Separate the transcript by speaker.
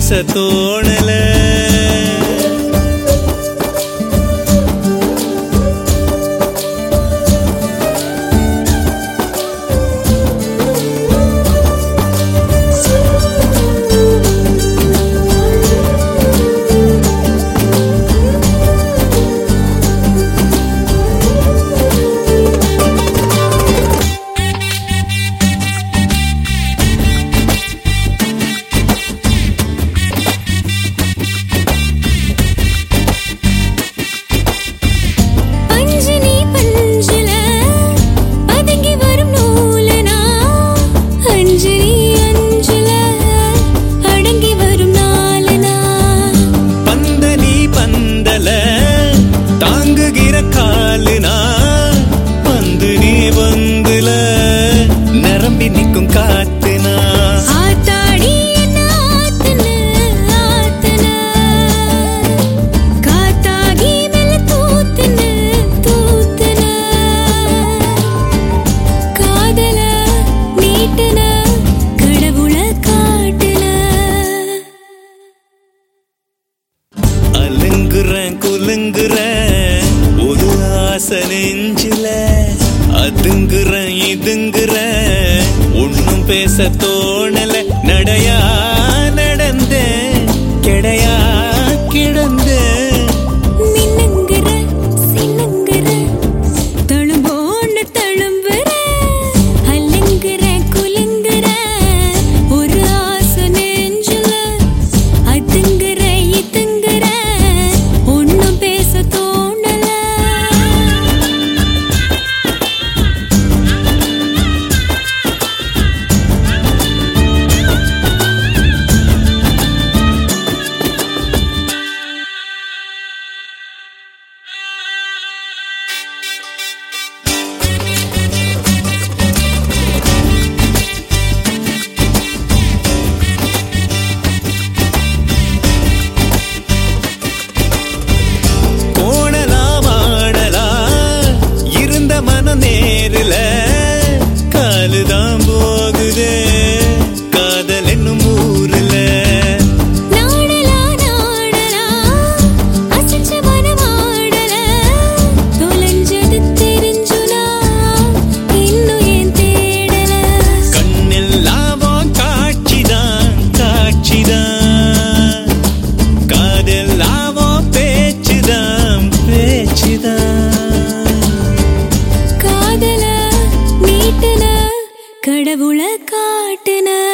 Speaker 1: பேச தோணல. தாங்குகிற காலுனா வந்து நீ வந்துல நிரம்பி நிற்கும் காத்துனா
Speaker 2: ஆத்தாடி என்ன ஆத்துன காத்தாகி மேல தூத்துன காதல நீட்டுன கடவுள காட்டுன
Speaker 1: அலுங்குறேன் குலுங்குறேன் ஒரு ஆசை நெஞ்சில அதுங்குறேன் இதுங்குறேன் ஒன்னும் பேச தோணல. நடையா நடந்தேன் கிடையா கிடந்தேன்
Speaker 2: மின்னுங்குற சின்னுங்குற தழும்போன்னு தழும்புற அல்லுங்குற குலுங்குற ஒரு ஆசை நெஞ்சுல அதுங்குற இதுங்குற ஒன்னும் பேச தோணல. நேரில காலுதான் போகுதே காதல் என்னும் ஊருல நாடலா அசைச்ச மனமாடல தொலைஞ்சது தெரிஞ்சுனா இன்னும் ஏன் தேடல.
Speaker 1: கண்ணெல்லாம் காட்சிதான் காதெல்லாம் பேச்சுதான்
Speaker 2: காதல நீட்டுன கடவுள காட்டுன